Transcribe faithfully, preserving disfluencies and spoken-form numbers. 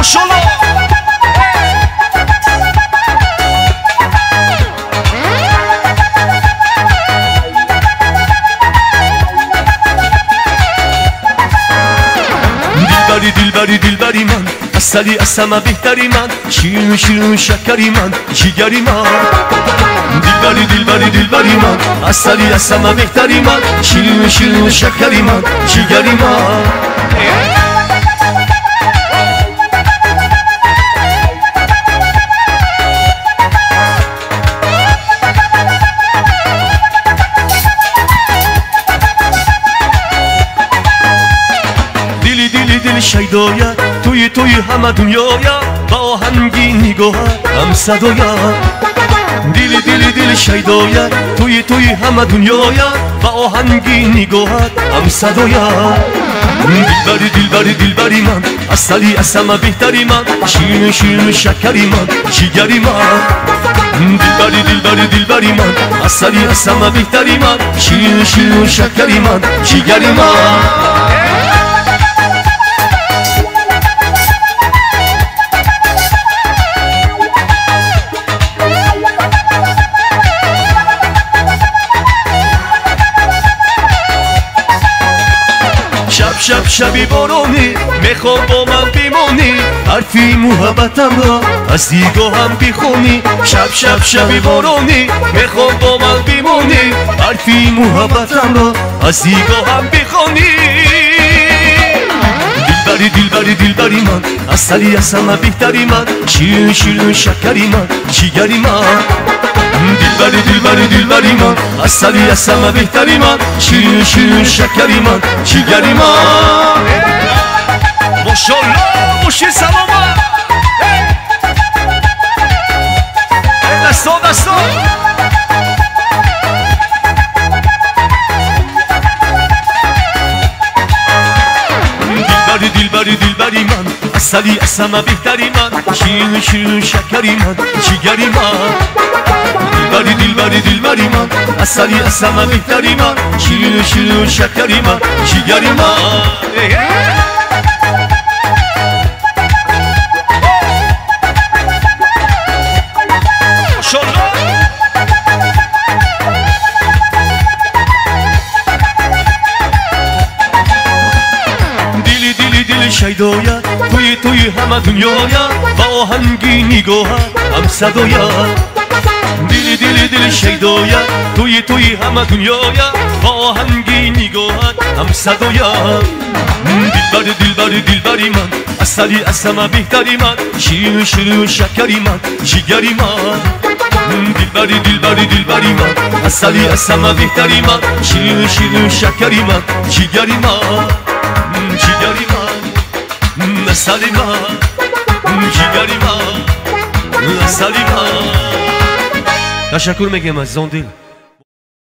ماشاءالله. دلبری دلبری دلبری من، اصلی از همه بهتری من، شیرین شیرین شکری من، جیگری من. دلبری دلبری دلبری من، اصلی از همه بهتری من، شیرین شیرین شکری من، جیگری من. دل شیدایا توی توی همه دنیایا، با آهنگی نگاه هم صدایا. دل دل دل شیدایا توی توی همه دنیایا، با آهنگی نگاه هم صدایا. دلبری دلبری دلبری من، اصلی از همه بهتری من، شیرین شیرین شکری من، جیگری من. دلبری دلبری دلبری من، اصلی از همه بهتری من، شیرین شیرین شکری من، جیگری من. شب شب شبی بارونی میخوام با من بمونی، حرفی محبتم را از دیگاهم بخونی. شب شب شبی بارونی میخوام با من بمونی، حرفی محبتم را از دیگاهم بخونی. دلبری دلبری دلبری من، اصلی از همه بهتری من، شیرین شیرین شکری من، جیگری من. دلبری دلبری دلبری من، اصلی از همه بهتری من، شیرین شیرین شکری من، جیگری من. ماشاءالله موشی سلامت. دستا دستا. دلبری دلبری دلبری من، اصلی از همه بهتری من، شیرین شیرین شکری من، جیگری من. دلبری دلبری دلبری من، اصلی از همه بهتری من، شیرین شیرین شکری من، جیگری من. دلی دلی دل شیدایا توی توی همه دنیایا، با آهنگی نگاه هم صدایا. دلی دلی دل شیدایا توی توی همه دنیایا، با آهنگی نگاهت هم صدایا. دلبری دلبری دلبری من، اصلی از همه بهتری من، شیرین شیرین شکری من، جیگری من. دلبری دلبری دلبری من، اصلی از همه بهتری من، شیرین شیرین شکری من، جیگری من. جیگری من، اصلی من، جیگری من، اصلی من. تشکر میگم از زندل.